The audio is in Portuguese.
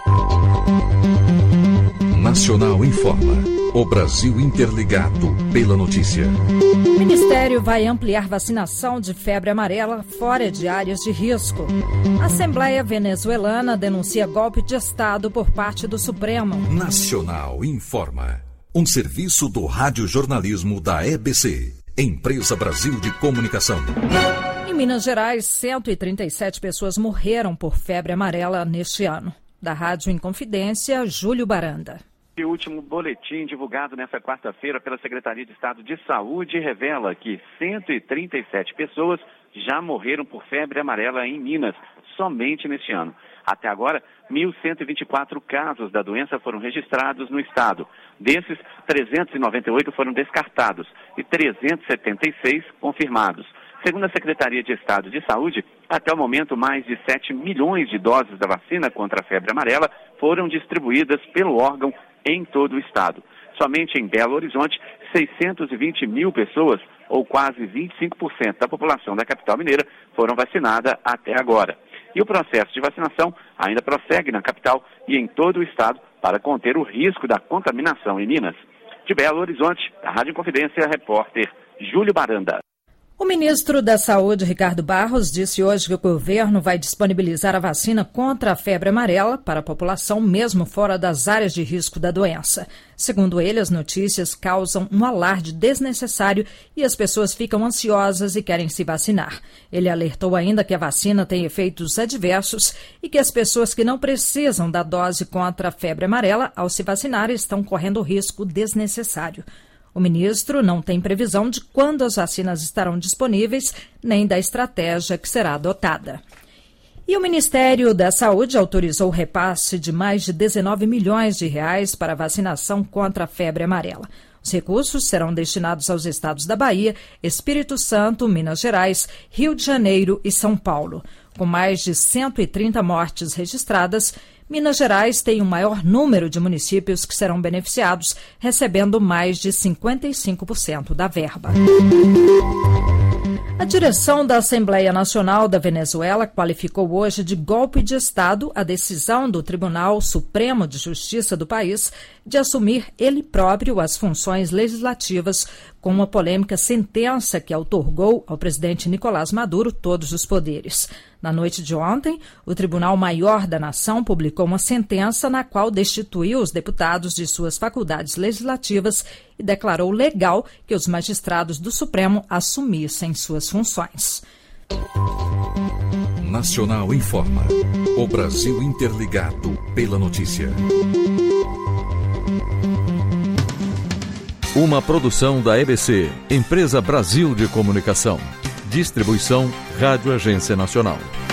Nacional informa. O Brasil interligado pela notícia. O Ministério vai ampliar vacinação de febre amarela fora de áreas de risco. A Assembleia Venezuelana denuncia golpe de Estado por parte do Supremo. Nacional informa. Um serviço do radiojornalismo da EBC, Empresa Brasil de Comunicação. Em Minas Gerais, 137 pessoas morreram por febre amarela neste ano. Da Rádio Inconfidência, Júlio Baranda. O último boletim divulgado nesta quarta-feira pela Secretaria de Estado de Saúde revela que 137 pessoas já morreram por febre amarela em Minas, somente neste ano. Até agora, 1.124 casos da doença foram registrados no estado. Desses, 398 foram descartados e 376 confirmados. Segundo a Secretaria de Estado de Saúde, até o momento, mais de 7 milhões de doses da vacina contra a febre amarela foram distribuídas pelo órgão em todo o estado. Somente em Belo Horizonte, 620 mil pessoas, ou quase 25% da população da capital mineira, foram vacinadas até agora. E o processo de vacinação ainda prossegue na capital e em todo o estado para conter o risco da contaminação em Minas. De Belo Horizonte, da Rádio Inconfidência, repórter Júlio Baranda. O ministro da Saúde, Ricardo Barros, disse hoje que o governo vai disponibilizar a vacina contra a febre amarela para a população, mesmo fora das áreas de risco da doença. Segundo ele, as notícias causam um alarde desnecessário e as pessoas ficam ansiosas e querem se vacinar. Ele alertou ainda que a vacina tem efeitos adversos e que as pessoas que não precisam da dose contra a febre amarela, ao se vacinar, estão correndo risco desnecessário. O ministro não tem previsão de quando as vacinas estarão disponíveis, nem da estratégia que será adotada. E o Ministério da Saúde autorizou o repasse de mais de 19 milhões de reais para a vacinação contra a febre amarela. Os recursos serão destinados aos estados da Bahia, Espírito Santo, Minas Gerais, Rio de Janeiro e São Paulo. Com mais de 130 mortes registradas, Minas Gerais tem o maior número de municípios que serão beneficiados, recebendo mais de 55% da verba. A direção da Assembleia Nacional da Venezuela qualificou hoje de golpe de Estado a decisão do Tribunal Supremo de Justiça do país de assumir ele próprio as funções legislativas com uma polêmica sentença que outorgou ao presidente Nicolás Maduro todos os poderes. Na noite de ontem, o Tribunal Maior da Nação publicou uma sentença na qual destituiu os deputados de suas faculdades legislativas e declarou legal que os magistrados do Supremo assumissem suas funções. Nacional informa. O Brasil interligado pela notícia. Uma produção da EBC, Empresa Brasil de Comunicação. Distribuição Rádio Agência Nacional.